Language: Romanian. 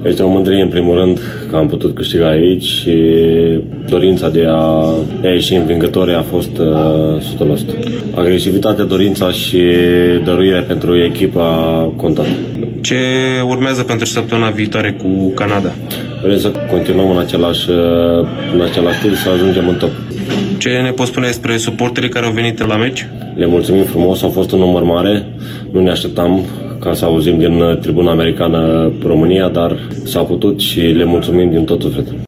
Este o mândrie, în primul rând, că am putut câștiga aici și dorința de a ieși învingători a fost 100%. Agresivitatea, dorința și dăruirea pentru echipă a contat. Ce urmează pentru săptămâna viitoare cu Canada? Vrem să continuăm în același stil, să ajungem în top. Ce ne poți spune despre suporterii care au venit la meci? Le mulțumim frumos, au fost un număr mare, nu ne așteptam ca să auzim din tribuna americană România, dar s-a putut și le mulțumim din tot sufletul.